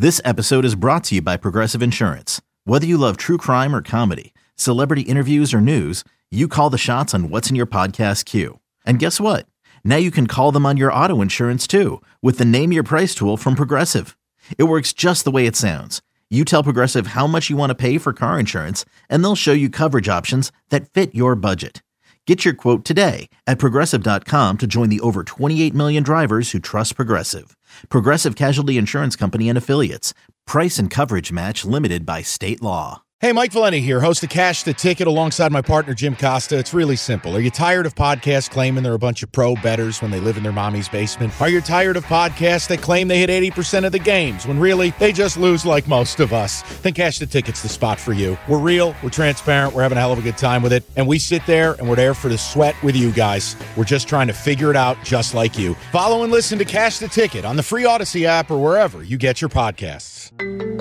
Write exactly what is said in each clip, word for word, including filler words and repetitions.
This episode is brought to you by Progressive Insurance. Whether you love true crime or comedy, celebrity interviews or news, you call the shots on what's in your podcast queue. And guess what? Now you can call them on your auto insurance too with the Name Your Price tool from Progressive. It works just the way it sounds. You tell Progressive how much you want to pay for car insurance, and they'll show you coverage options that fit your budget. Get your quote today at Progressive dot com to join the over twenty-eight million drivers who trust Progressive. Progressive Casualty Insurance Company and Affiliates. Price and coverage match limited by state law. Hey, Mike Valenti here, host of Cash the Ticket alongside my partner Jim Costa. It's really simple. Are you tired of podcasts claiming they're a bunch of pro bettors when they live in their mommy's basement? Are you tired of podcasts that claim they hit eighty percent of the games when really they just lose like most of us? Then Cash the Ticket's the spot for you. We're real, we're transparent, we're having a hell of a good time with it, and we sit there and we're there for the sweat with you guys. We're just trying to figure it out just like you. Follow and listen to Cash the Ticket on the free Odyssey app or wherever you get your podcasts.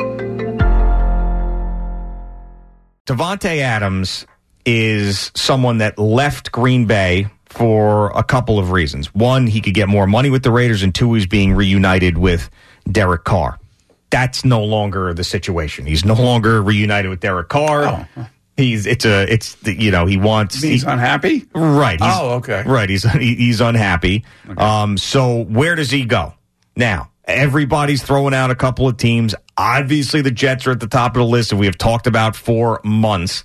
Davante Adams is someone that left Green Bay for a couple of reasons. One, he could get more money with the Raiders, and two, he's being reunited with Derek Carr. That's no longer the situation. He's no longer reunited with Derek Carr. Oh. He's it's a it's the, you know he wants he's he, unhappy. Right. He's, oh, okay. Right. He's he, he's unhappy. Okay. Um. So where does he go now? Everybody's throwing out a couple of teams. Obviously, the Jets are at the top of the list, and we have talked about for months.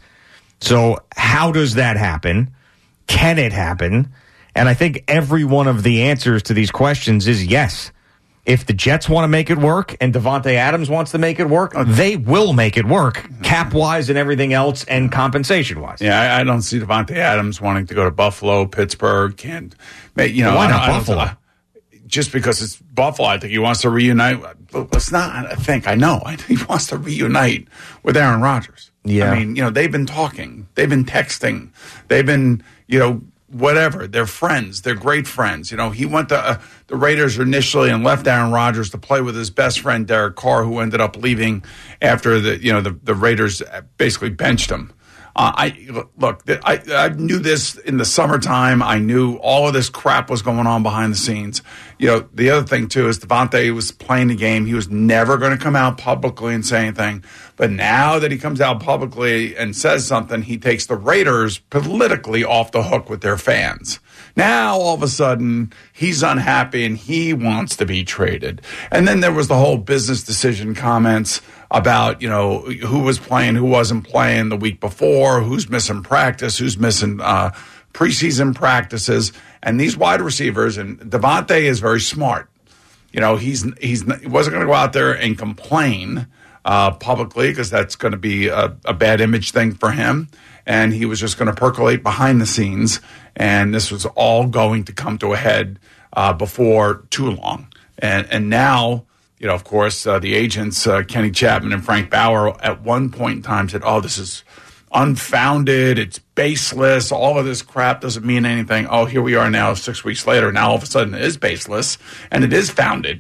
So how does that happen? Can it happen? And I think every one of the answers to these questions is yes. If the Jets want to make it work and Davante Adams wants to make it work, they will make it work, cap-wise and everything else, and compensation-wise. Yeah, I, I don't see Davante Adams wanting to go to Buffalo, Pittsburgh. Can't, you know, why not I, Buffalo? I Just because it's Buffalo, I think he wants to reunite. It's not, I think, I know. I think he wants to reunite with Aaron Rodgers. Yeah. I mean, you know, they've been talking. They've been texting. They've been, you know, whatever. They're friends. They're great friends. You know, he went to uh, the Raiders initially and left Aaron Rodgers to play with his best friend, Derek Carr, who ended up leaving after the, you know, the, the Raiders basically benched him. Uh, I look. I, I knew this in the summertime. I knew all of this crap was going on behind the scenes. You know, the other thing too is Davante was playing the game. He was never going to come out publicly and say anything. But now that he comes out publicly and says something, he takes the Raiders politically off the hook with their fans. Now, all of a sudden, he's unhappy and he wants to be traded. And then there was the whole business decision comments about, you know, who was playing, who wasn't playing the week before, who's missing practice, who's missing uh, preseason practices. And these wide receivers, and Davante is very smart. You know, he's he's he wasn't going to go out there and complain uh, publicly because that's going to be a, a bad image thing for him. And he was just going to percolate behind the scenes. And this was all going to come to a head uh, before too long. And and now, you know, of course, uh, the agents, uh, Kenny Chapman and Frank Bauer, at one point in time said, oh, this is unfounded. It's baseless. All of this crap doesn't mean anything. Oh, here we are now six weeks later. Now all of a sudden it is baseless and it is founded.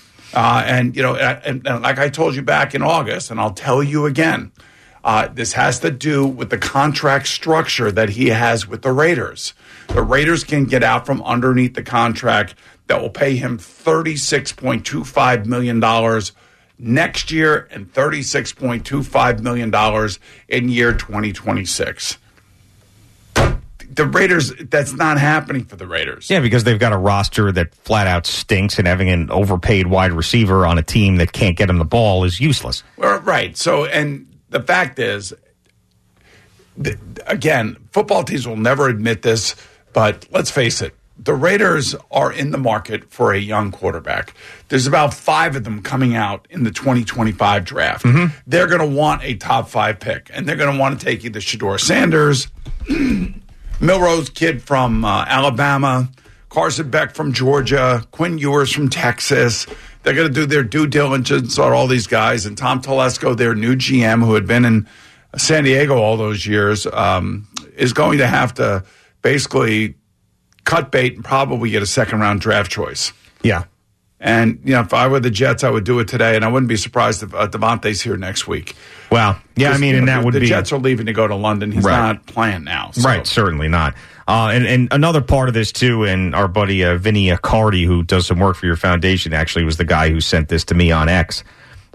Uh, and, you know, and, and like I told you back in August, and I'll tell you again, Uh, this has to do with the contract structure that he has with the Raiders. The Raiders can get out from underneath the contract that will pay him thirty-six point two five million dollars next year and thirty-six point two five million dollars in year twenty twenty-six. The Raiders, that's not happening for the Raiders. Yeah, because they've got a roster that flat out stinks, and having an overpaid wide receiver on a team that can't get him the ball is useless. Well, right. So, and the fact is, th- again, football teams will never admit this, but let's face it, the Raiders are in the market for a young quarterback. There's about five of them coming out in the twenty twenty-five draft. Mm-hmm. They're going to want a top five pick, and they're going to want to take either Shedeur Sanders, Milrose kid from uh, Alabama, Carson Beck from Georgia, Quinn Ewers from Texas. They're going to do their due diligence on all these guys. And Tom Telesco, their new G M, who had been in San Diego all those years, um, is going to have to basically cut bait and probably get a second-round draft choice. Yeah. And, you know, if I were the Jets, I would do it today, and I wouldn't be surprised if uh, Davante's here next week. Well, yeah, I mean, and know, that the, would the be... The Jets are leaving to go to London. He's right. not playing now. So. Right, certainly not. Uh, and, and another part of this, too, and our buddy uh, Vinny Accardi, who does some work for your foundation, actually was the guy who sent this to me on X,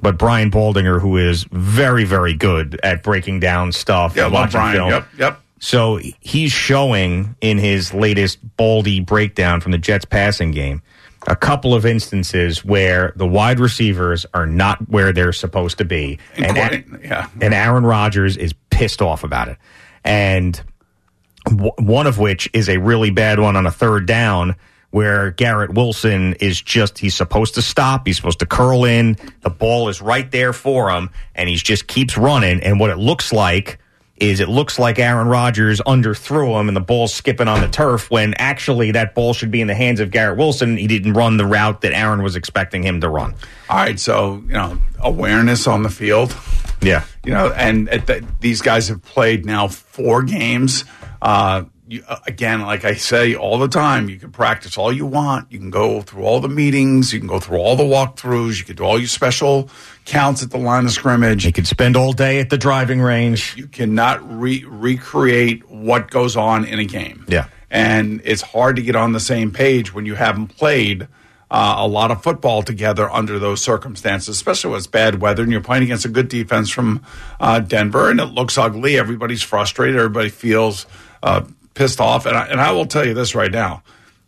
but Brian Baldinger, who is very, very good at breaking down stuff Yeah, and love watching Brian. film. Yep, yep. So he's showing in his latest Baldy breakdown from the Jets passing game a couple of instances where the wide receivers are not where they're supposed to be. And, yeah. and Aaron Rodgers is pissed off about it. And w- one of which is a really bad one on a third down where Garrett Wilson is just, he's supposed to stop. He's supposed to curl in. The ball is right there for him, and he just keeps running. And what it looks like is it looks like Aaron Rodgers underthrew him and the ball's skipping on the turf when actually that ball should be in the hands of Garrett Wilson. He didn't run the route that Aaron was expecting him to run. All right, so, you know, awareness on the field. Yeah. You know, and at the, these guys have played now four games. Uh, you, again, like I say all the time, you can practice all you want. You can go through all the meetings. You can go through all the walkthroughs. You can do all your special counts at the line of scrimmage. You could spend all day at the driving range. You cannot re- recreate what goes on in a game. Yeah. And it's hard to get on the same page when you haven't played uh, a lot of football together under those circumstances, especially when it's bad weather and you're playing against a good defense from uh, Denver and it looks ugly. Everybody's frustrated. Everybody feels uh, pissed off. And I, and I will tell you this right now.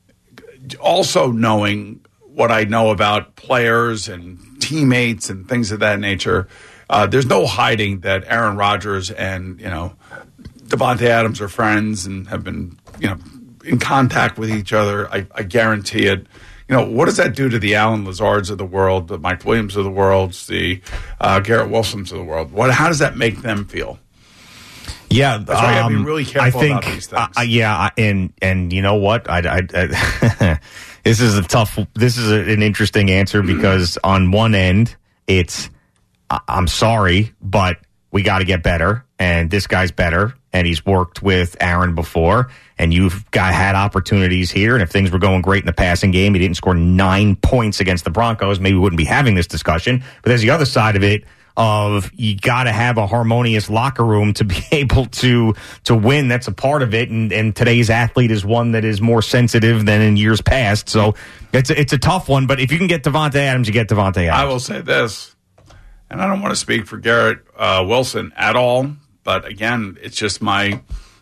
Also knowing what I know about players and teammates and things of that nature, uh, there's no hiding that Aaron Rodgers and, you know, Davante Adams are friends and have been, you know, in contact with each other. I, I guarantee it. You know, what does that do to the Alan Lazards of the world, the Mike Williams of the world, the uh, Garrett Wilsons of the world? What? How does that make them feel? Yeah, that's why you have to be um, really careful I think, about these things. Uh, yeah, and and you know what? I, I, I this is a tough. This is a, an interesting answer because on one end, it's I, I'm sorry, but we got to get better, and this guy's better, and he's worked with Aaron before, and you've got had opportunities here, and if things were going great in the passing game, he didn't score nine points against the Broncos, maybe we wouldn't be having this discussion. But there's the other side of it. Of you got to have a harmonious locker room to be able to to win. That's a part of it, and, and today's athlete is one that is more sensitive than in years past. So it's a, it's a tough one. But if you can get Davante Adams, you get Davante Adams. I will say this, and I don't want to speak for Garrett uh, Wilson at all, but again, it's just my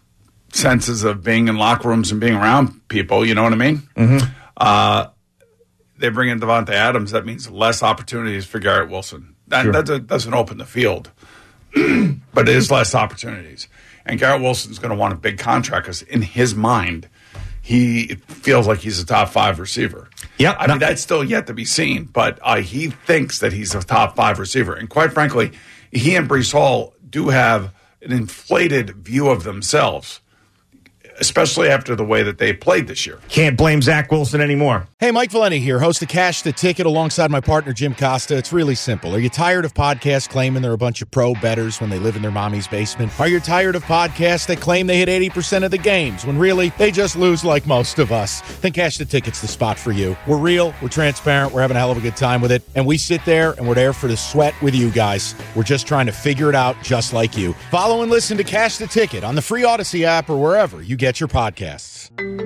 senses of being in locker rooms and being around people. You know what I mean? Mm-hmm. Uh, they bring in Davante Adams. That means less opportunities for Garrett Wilson. That, sure. that doesn't open the field, but it is less opportunities. And Garrett Wilson's going to want a big contract because in his mind, he feels like he's a top five receiver. Yeah, I no. mean, that's still yet to be seen, but uh, he thinks that he's a top five receiver. And quite frankly, he and Breece Hall do have an inflated view of themselves, especially after the way that they played this year. Can't blame Zach Wilson anymore. Hey, Mike Valeni here, host of Cash the Ticket alongside my partner, Jim Costa. It's really simple. Are you tired of podcasts claiming they're a bunch of pro bettors when they live in their mommy's basement? Are you tired of podcasts that claim they hit eighty percent of the games when really they just lose like most of us? Then Cash the Ticket's the spot for you. We're real, we're transparent, we're having a hell of a good time with it, and we sit there and we're there for the sweat with you guys. We're just trying to figure it out just like you. Follow and listen to Cash the Ticket on the free Odyssey app or wherever you get your podcasts.